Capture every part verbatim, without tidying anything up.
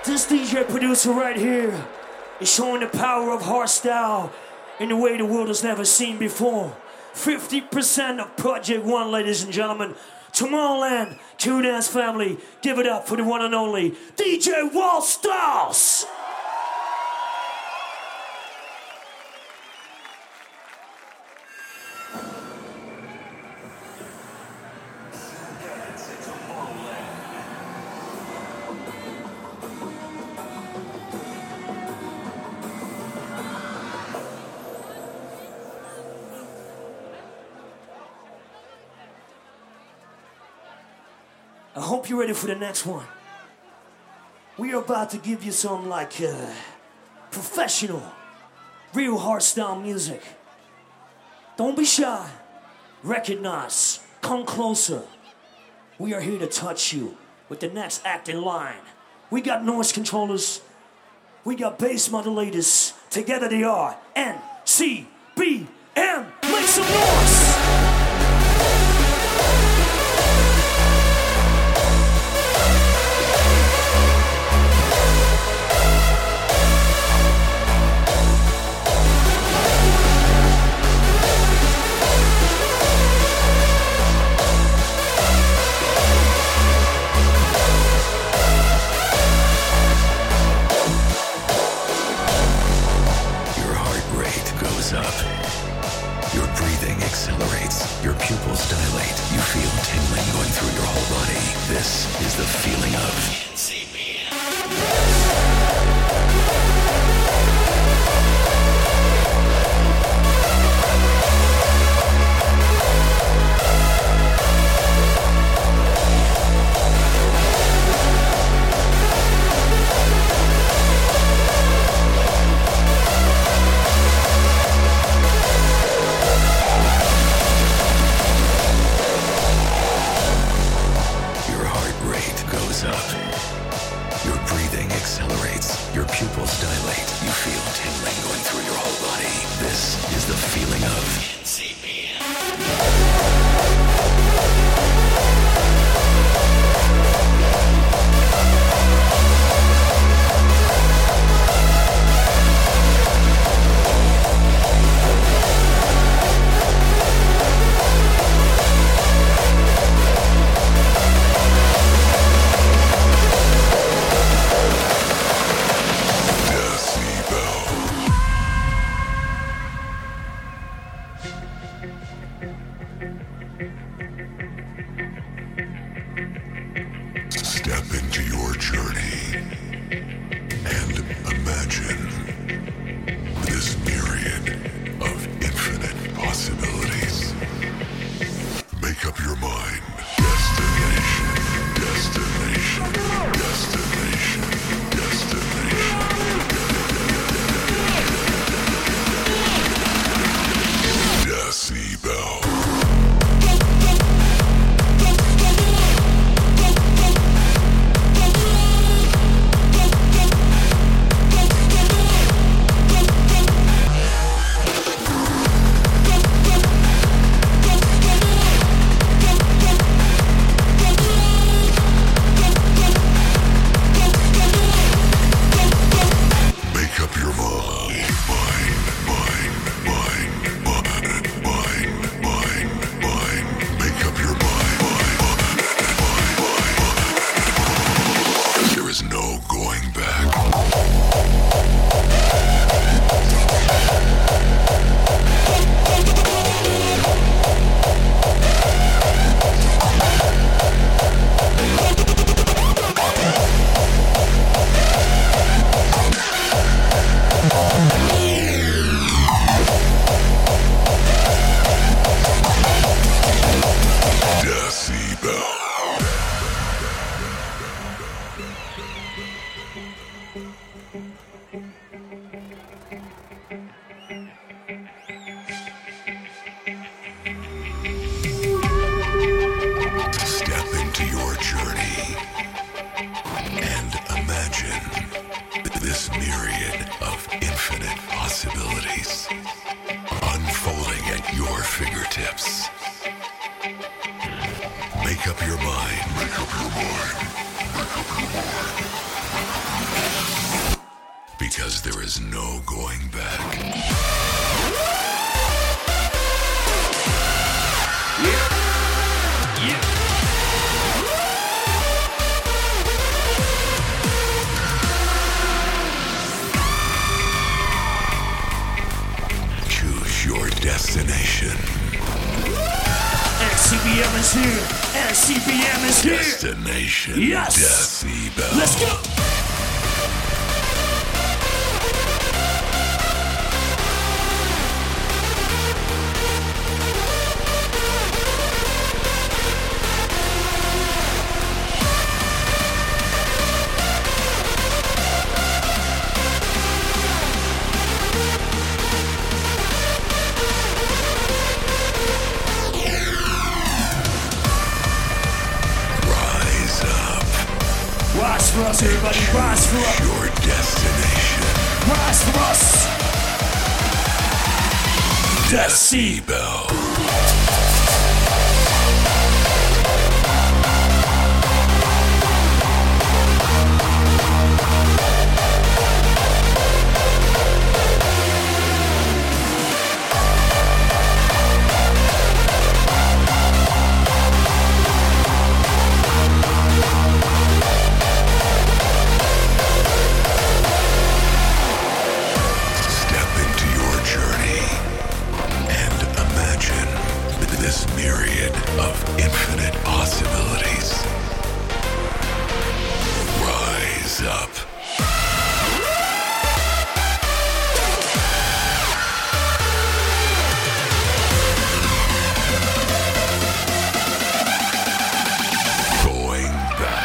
This D J producer right here is showing the power of hardstyle in a way the world has never seen before. fifty percent of Project One, ladies and gentlemen. Tomorrowland, Q Dance family, give it up for the one and only D J Walt Styles. I hope you're ready for the next one. We are about to give you some like uh, professional, real hardstyle music. Don't be shy. Recognize. Come closer. We are here to touch you with the next act in line. We got noise controllers. We got bass modulators. Together they are N C B M. Make some noise! Your pupils dilate. You feel tingling going through your whole body. This is the feeling of N C B M. Your pupils dilate. You feel tingling going through your whole body. This is the feeling of N C B M. Make up your mind. Make up your mind. Make up your mind. because there is no going back. Yeah. Yeah. Choose your destination. X C B M is here. X C B M is here. Destination Yes. Decibel. Let's go. Rise for us, everybody. Rise for us. Your destination. Rise for us. Decibel. Myriad of infinite possibilities. Rise up. Going back.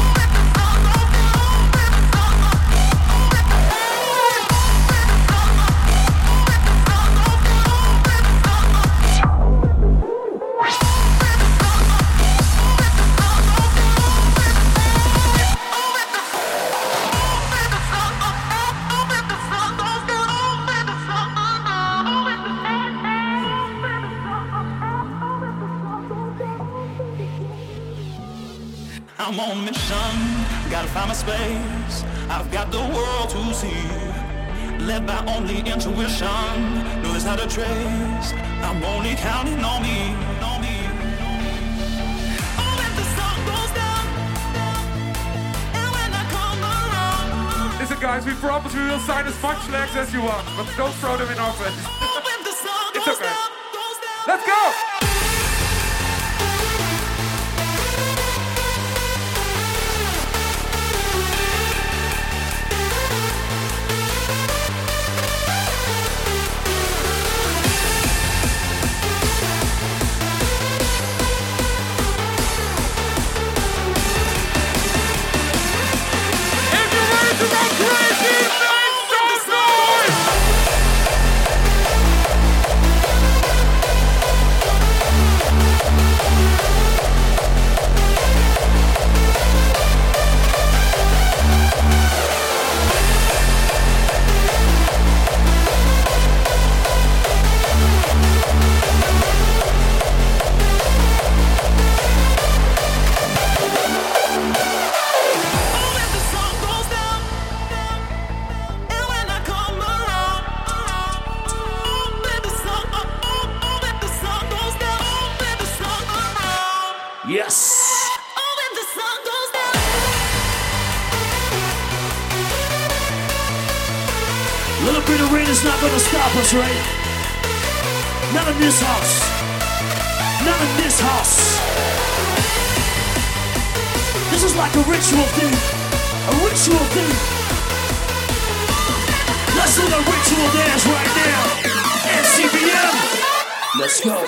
I'm on a mission, gotta find my space. I've got the world to see, led by only intuition. Know there's not a trace. I'm only counting on me, on me. Oh, when the sun goes down, and when I come around. Listen, guys, we promise we will sign as much legs as you want, but don't throw them in our face. Oh, when the sun It's goes okay. down, goes down. Let's go! Yes. Oh, when the sun goes down. A little bit of rain is not gonna stop us, right? Not in this house. Not in this house. This is like a ritual thing. A ritual thing. Let's do the ritual dance right now. N C B M. Let's go.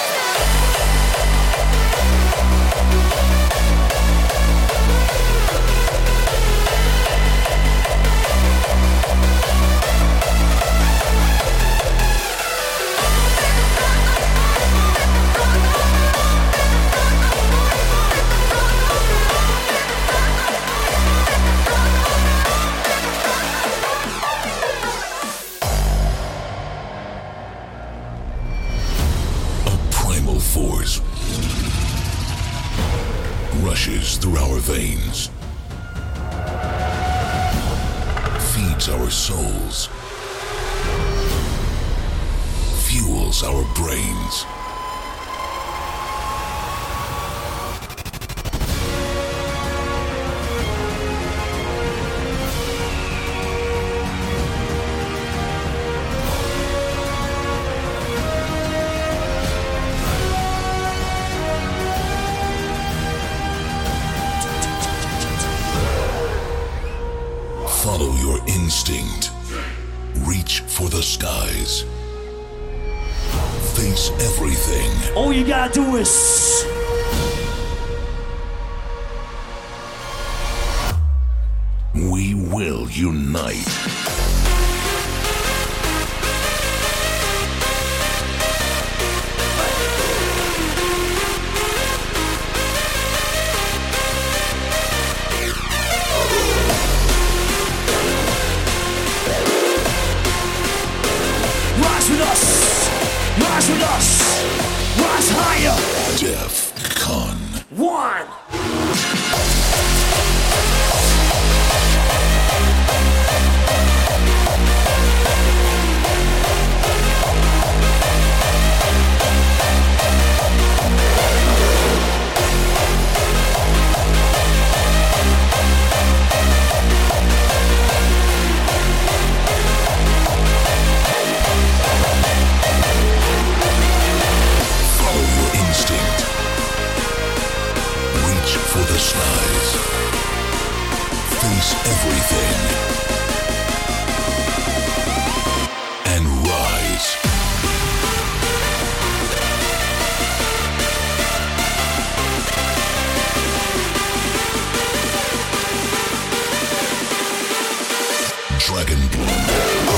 Force rushes through our veins, feeds our souls, fuels our brains. Follow your instinct. Reach for the skies. Face everything. All you gotta do is... We will unite. Rise with us! Rise with us! Rise higher! DEFCON One! for the skies. Face everything and rise. Dragon Bloom.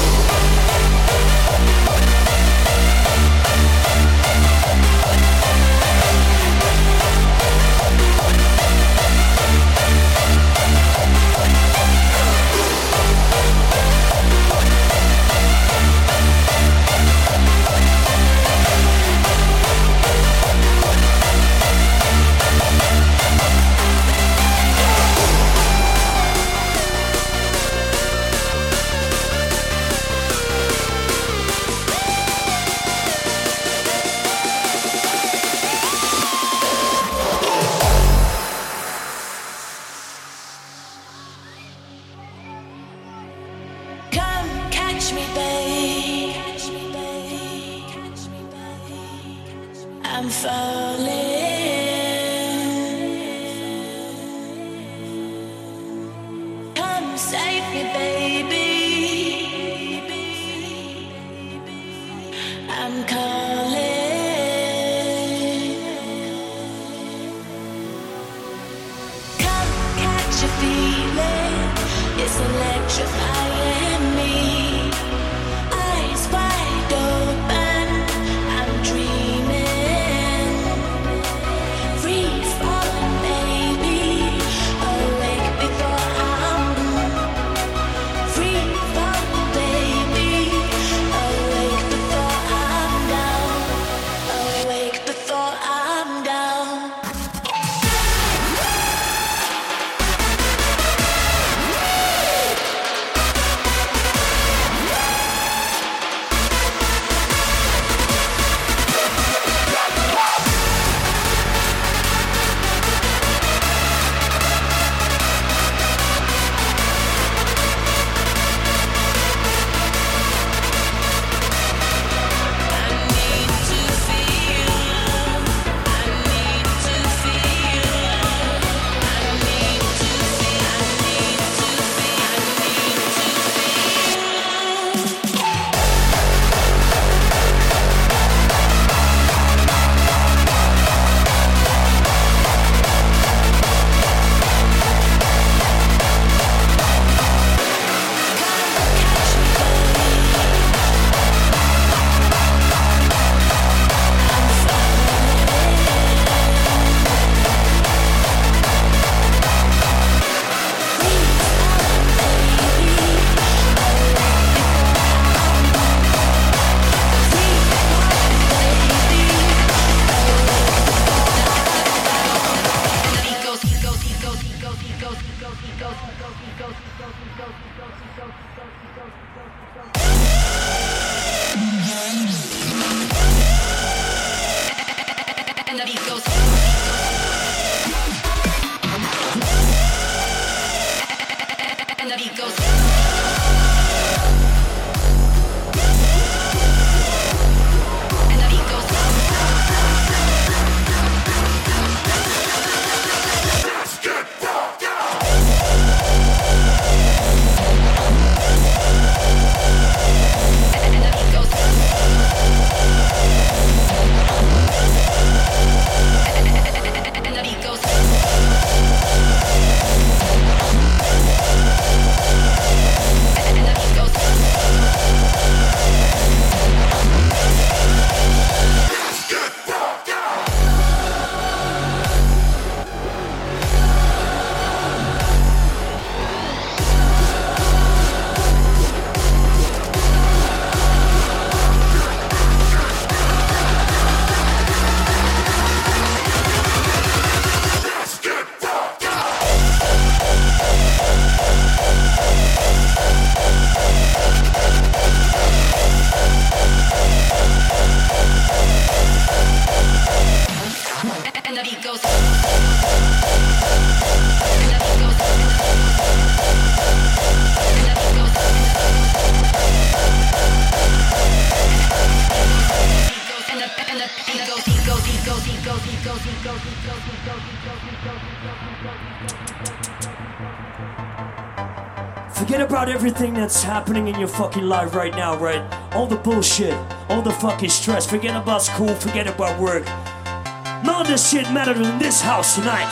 Forget about everything that's happening in your fucking life right now, right? All the bullshit, all the fucking stress. Forget about school, forget about work. None of this shit matters in this house tonight.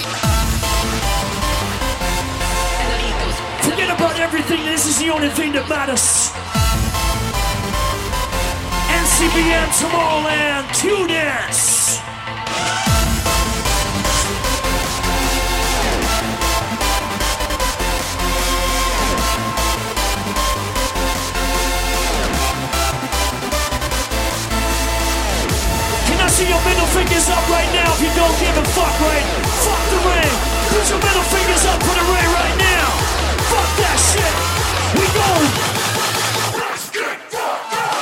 Forget about everything, this is the only thing that matters. N C B M Tomorrowland, Q-Dance. See your middle fingers up right now if you don't give a fuck, right? Fuck the rain. Put your middle fingers up for the rain right now. Fuck that shit. We go. Let's get fucked up.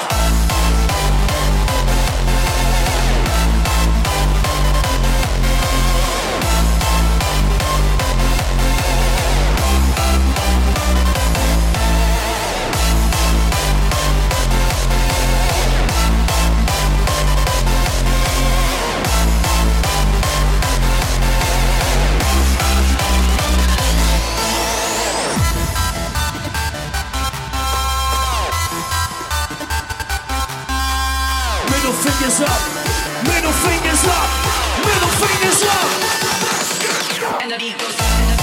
Fingers up, middle fingers up, middle fingers up. And the beat goes.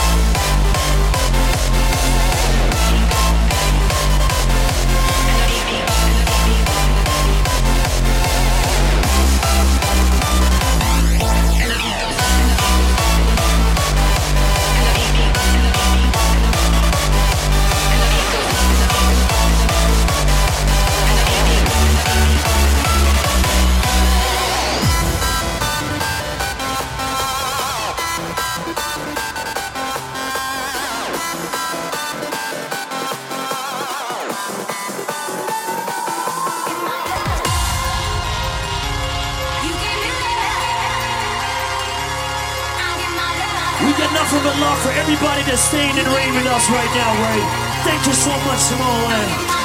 Nothing but love for everybody that's staying in rain with us right now, right? Thank you so much, Tomorrowland.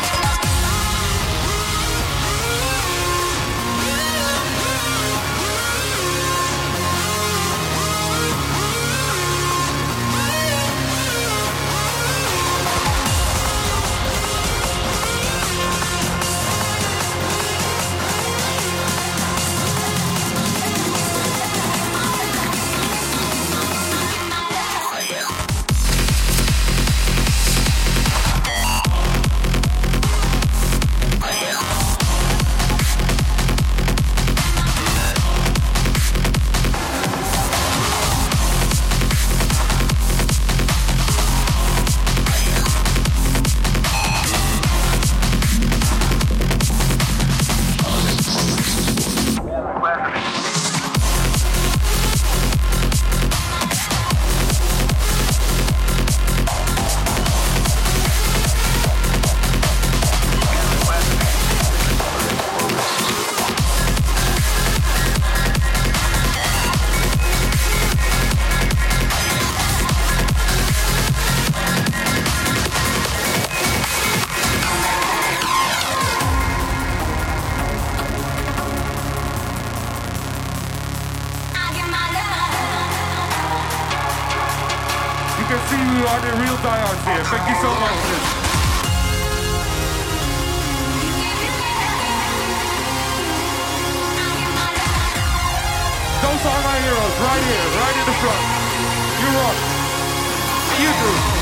Thank you so much. Those are my heroes, right here, right in the front. You rock. You do.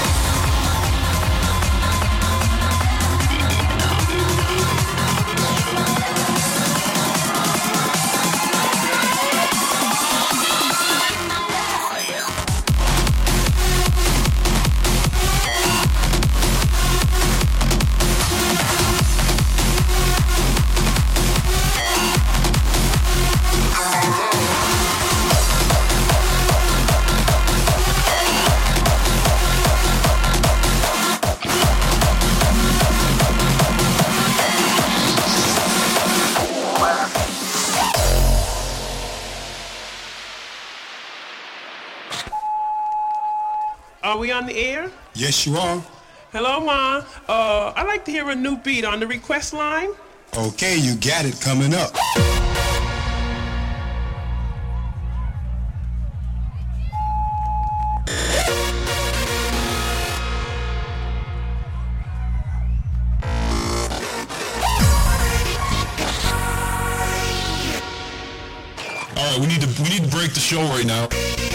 Are we on the air? Yes, you are. Hello, Ma. Uh, I'd like to hear a new beat on the request line. Okay, you got it coming up. we need to break the show right now.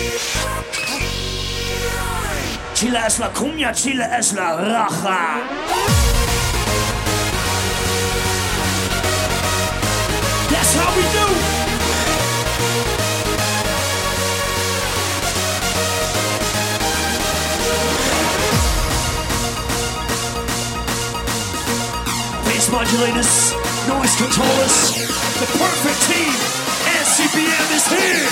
Chile es la cumbia, Chile es la raja. That's how we do. Bass modulators, noise controllers, the perfect team, and C P M is here.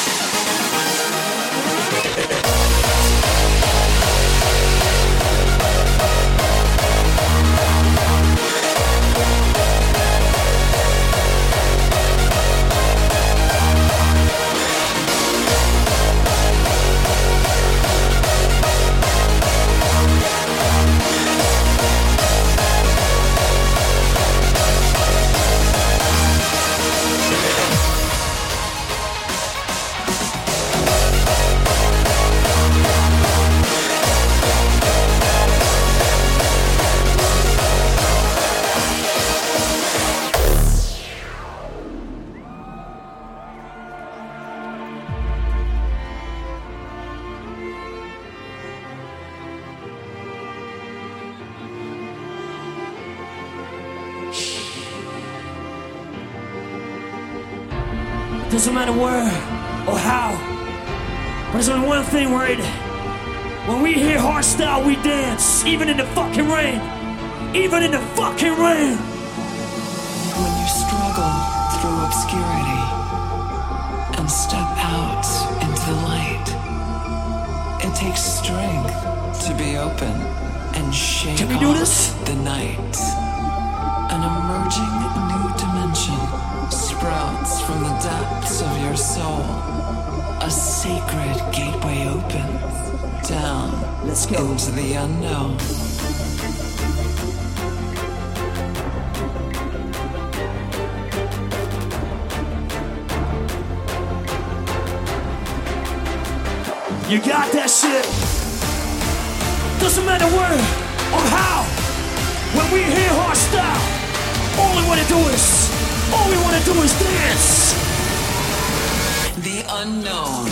Doesn't matter where or how, but there's only one thing, right? When we hear hardstyle, we dance, even in the fucking rain, even in the fucking rain. When you struggle through obscurity and step out into the light, it takes strength to be open and shake Can we do off this? the night. An emerging new dimension sprouts from the depths of your soul. A sacred gateway opens down Let's go. into the unknown. You got that shit. Doesn't matter where or how. When we hear hardstyle, all we wanna do is, all we wanna do is dance. The unknown.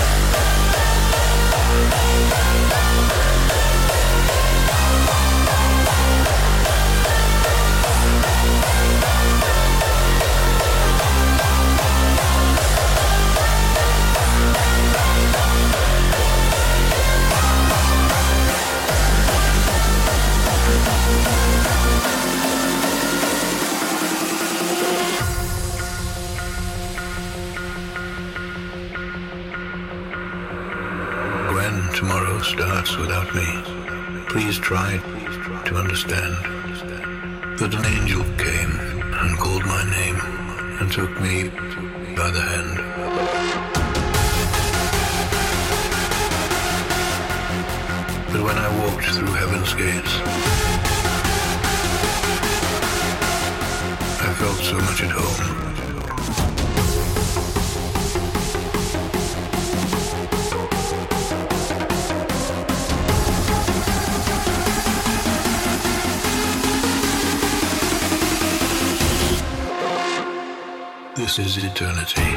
Tomorrow starts without me. Please try to understand that an angel came and called my name and took me by the hand. But when I walked through heaven's gates, I felt so much at home. This is eternity.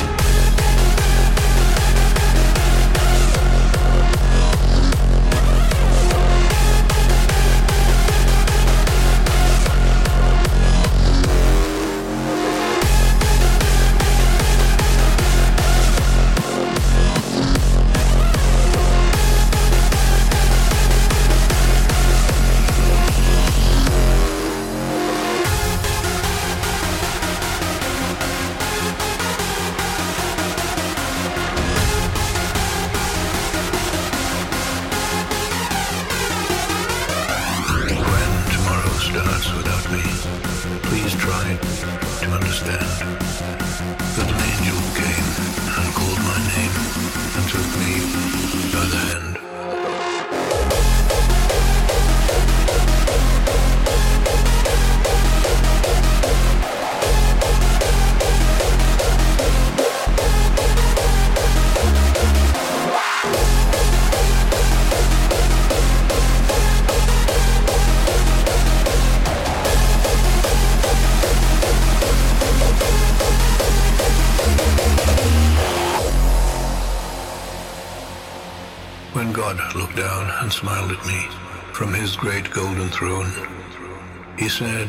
When God looked down and smiled at me from his great golden throne, he said,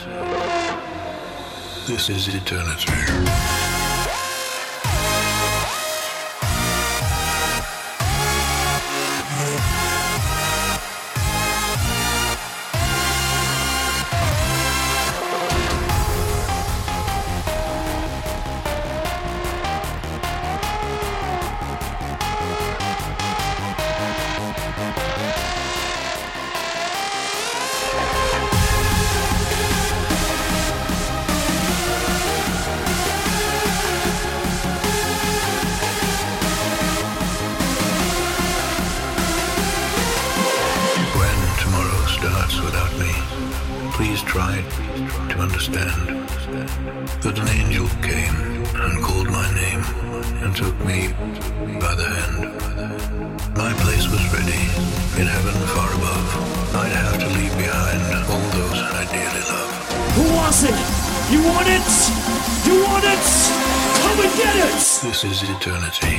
"This is eternity." Please try to understand that an angel came and called my name and took me by the hand. My place was ready in heaven far above. I'd have to leave behind all those I dearly love. Who wants it? You want it? You want it? Come and get it! This is eternity.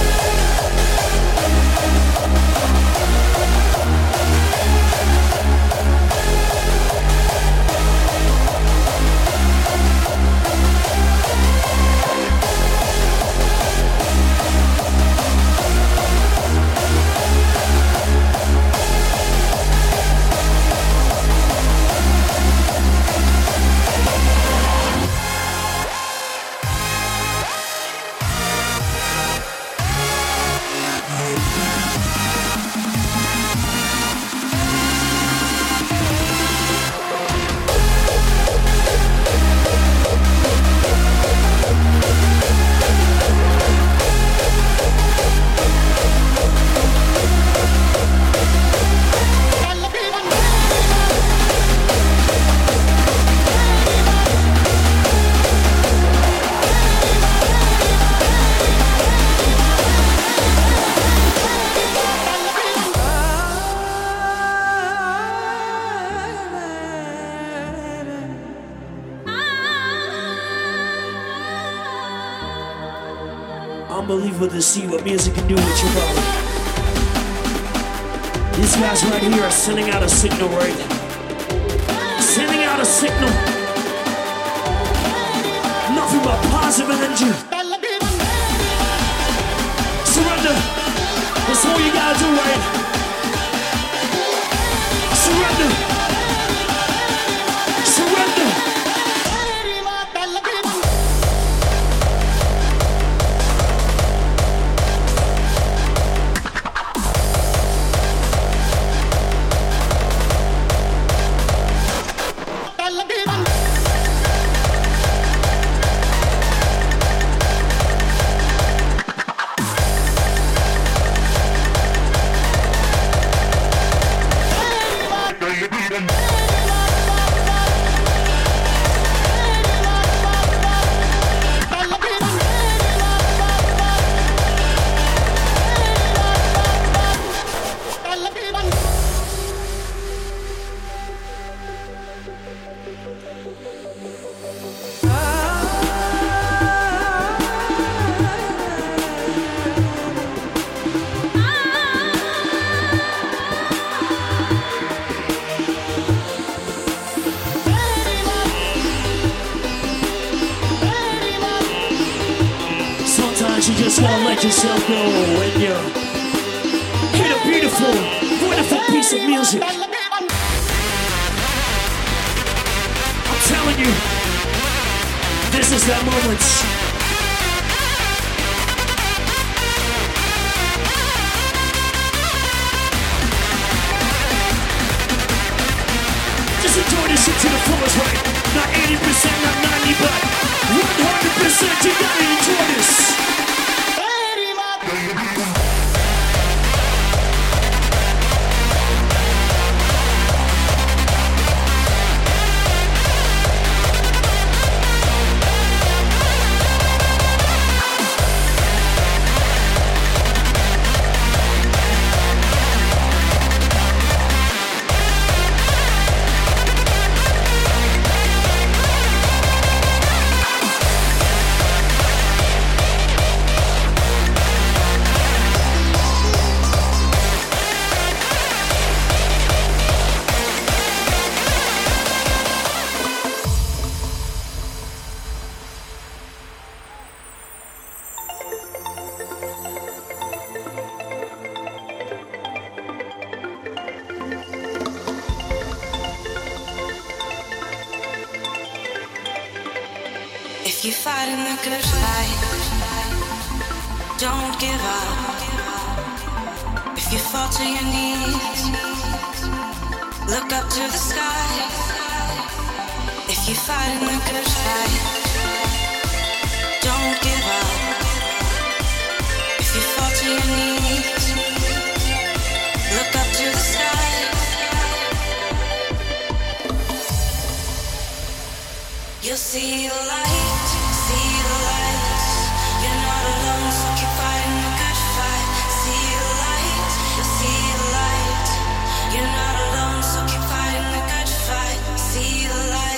Unbelievable to see what music can do with your body. These guys right here are sending out a signal, right? Sending out a signal. Nothing but positive energy. Surrender. That's all you gotta do, right? Surrender. Surrender. You just gotta let yourself go when you hit a beautiful, wonderful piece of music. I'm telling you, this is that moment. Just enjoy this shit to the fullest, right? Not eighty percent, not ninety, but one hundred percent. You gotta enjoy this. If you fight in the good fight, don't give up. If you fall to your knees, look up to the sky. If you fight in the good fight, don't give up. If you fall to your knees, look up to the sky. You'll see the light, see the light. You're not alone, so keep fighting the good fight. See the light, you'll see the light. You're not alone, so keep fighting the good fight. See the light.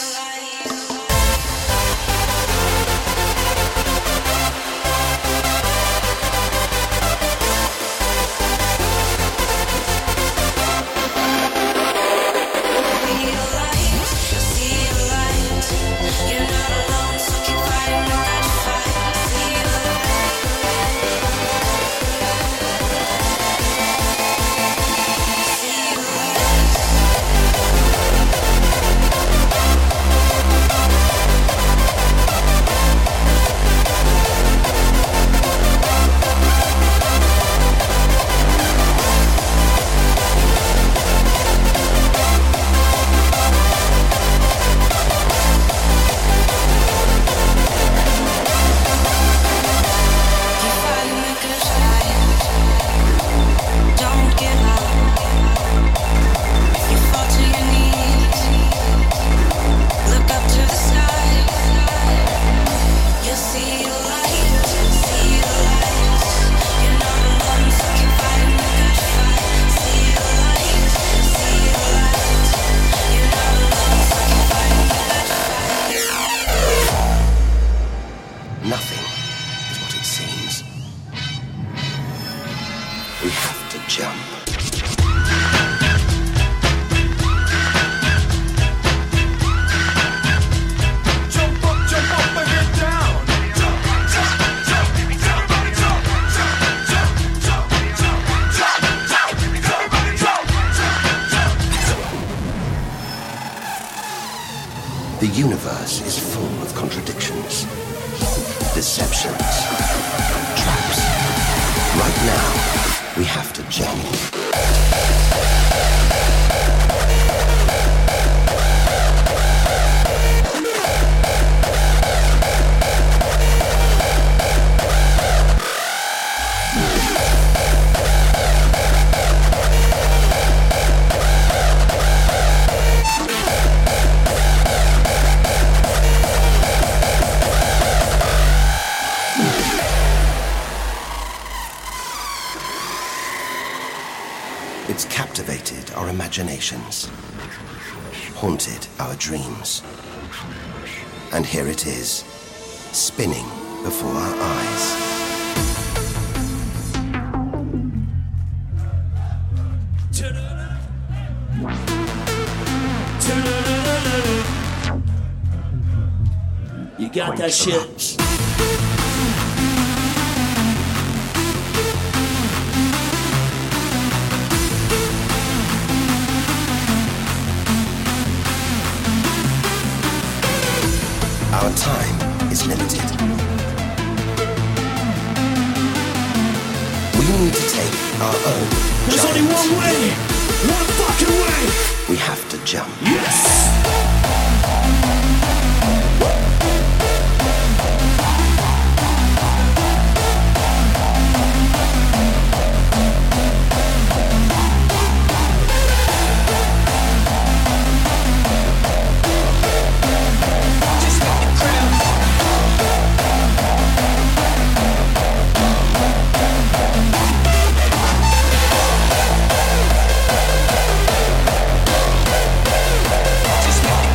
The universe is full of contradictions, deceptions, traps. Right now, we have to jump. It's captivated our imaginations, haunted our dreams. And here it is, spinning before our eyes. You got that shit? Our time is limited. We need to take our own. There's only one way! One fucking way! We have to jump. Yes! Just make it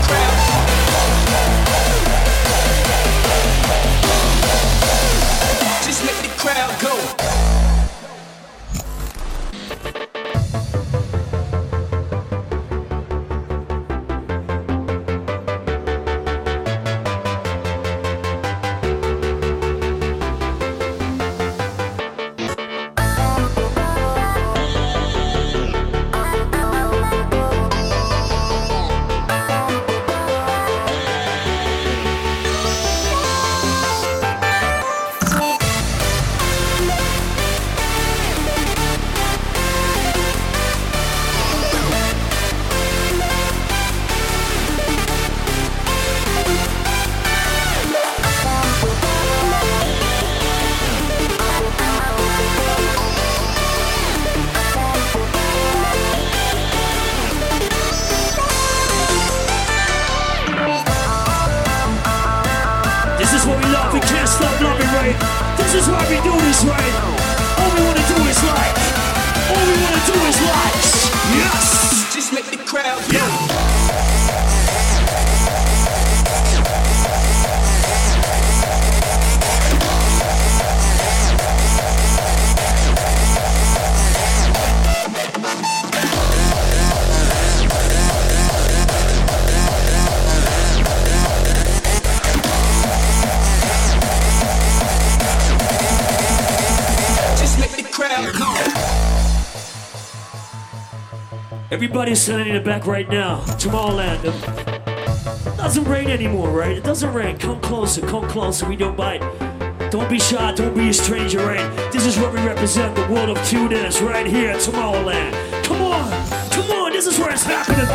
Everybody's standing in the back right now. Tomorrowland. It doesn't rain anymore, right? It doesn't rain. Come closer, come closer. We don't bite. Don't be shy, don't be a stranger, right? This is where we represent the world of two dance right here at Tomorrowland. Come on, come on, this is where it's happening.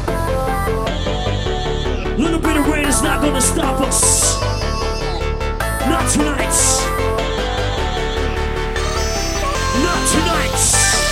A little bit of rain is not gonna stop us. Not tonight. Not tonight.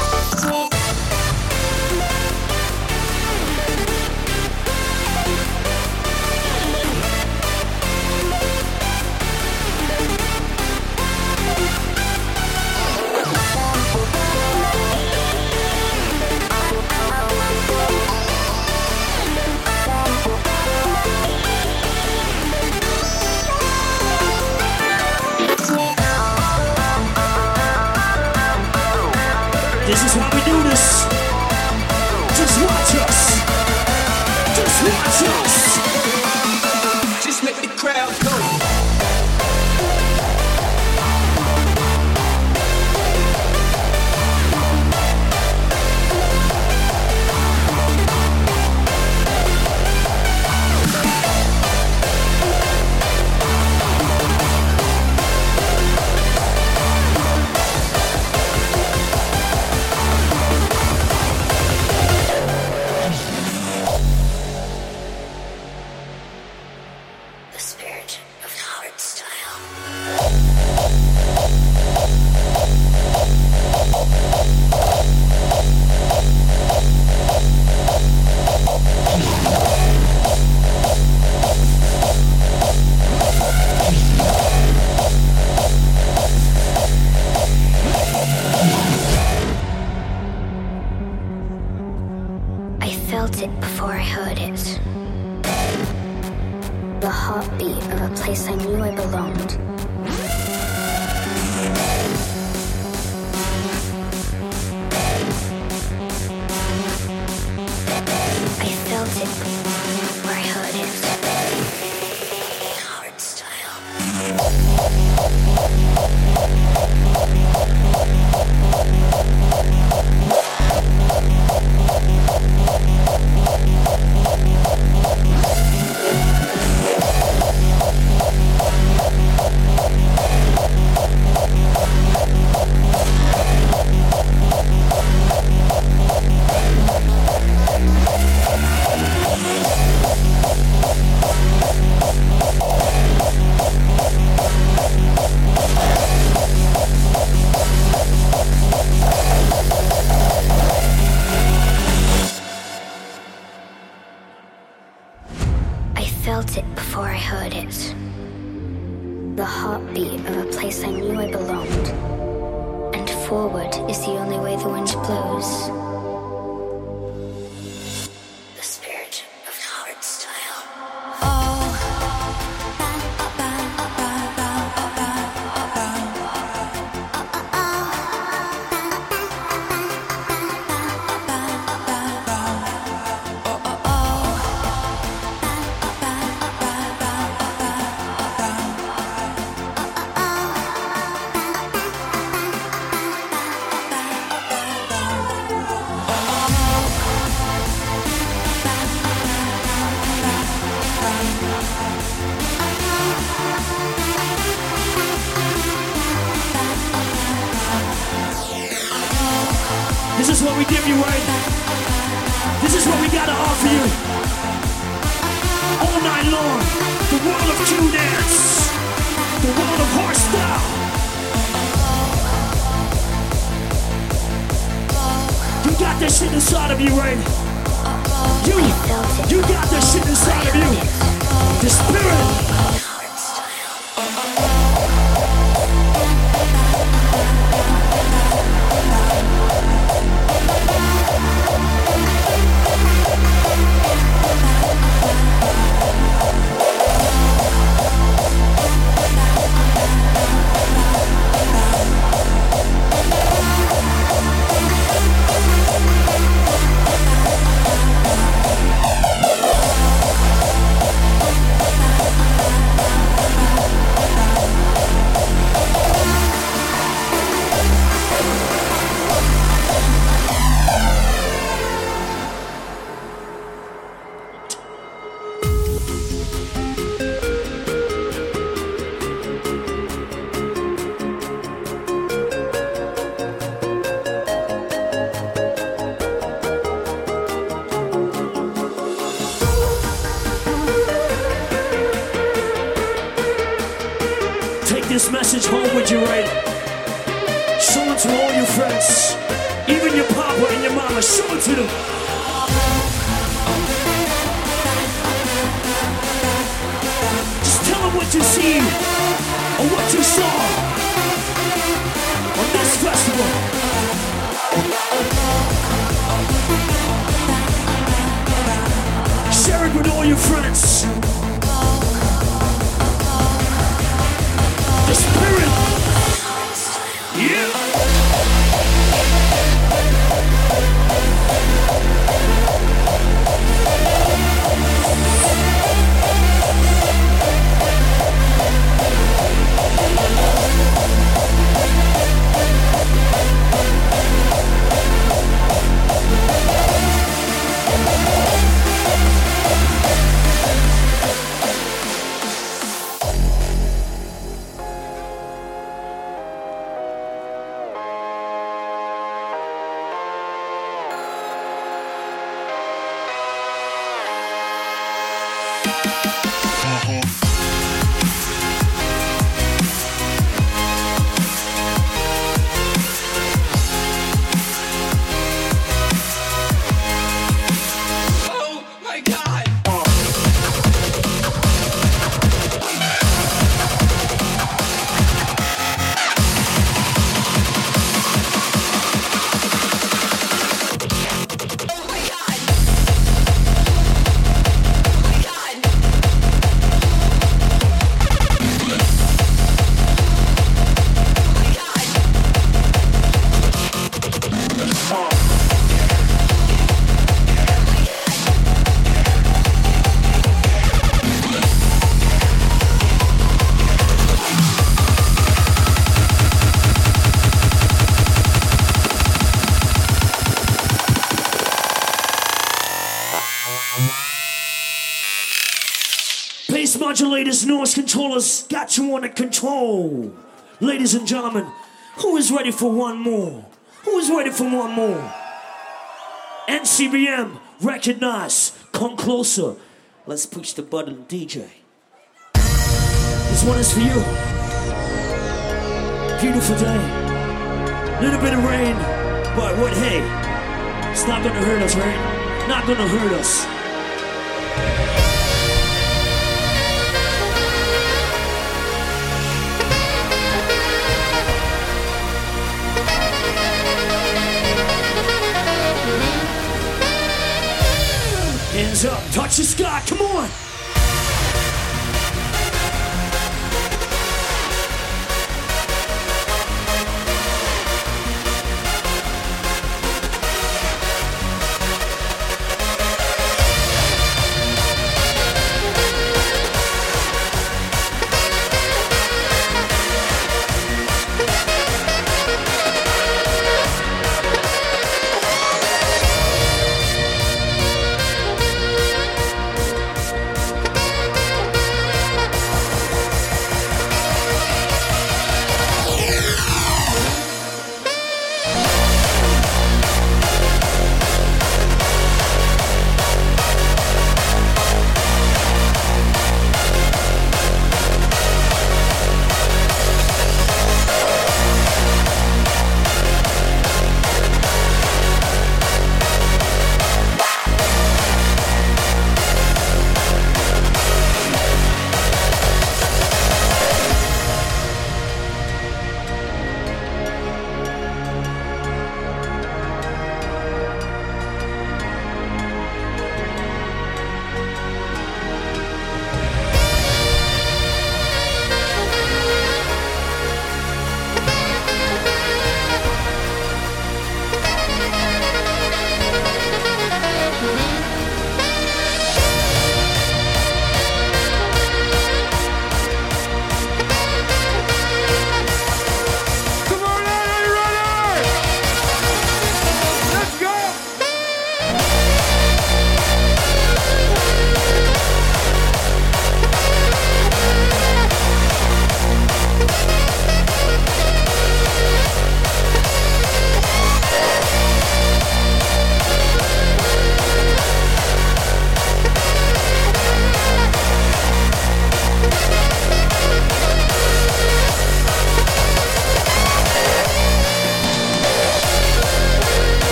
This is how we do this. Just watch us. Just watch us. Just make the crowd go. This is what we give you, right? This is what we gotta offer you. All night long, the world of true dance, the world of horse style. You got this shit inside of you, right? You, you got this shit inside of you. The spirit. this message home with you, right? Show it to all your friends, even your papa and your mama. Show it to them. Just tell them what you see or what you saw on this festival. Share it with all your friends. The spirit. Yeah. Modulators, noise controllers, got you under control. Ladies and gentlemen, who is ready for one more? Who is ready for one more? N C B M, recognize, come closer. Let's push the button, D J. This one is for you. Beautiful day. Little bit of rain, but what, hey, it's not gonna hurt us, right? Not gonna hurt us. Hands up, touch the sky, come on!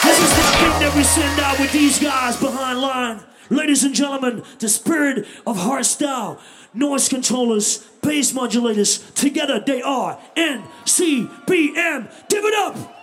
This is the kit that we send out with these guys behind line. Ladies and gentlemen, the spirit of hardstyle, noise controllers, bass modulators, together they are N C B M. Give it up!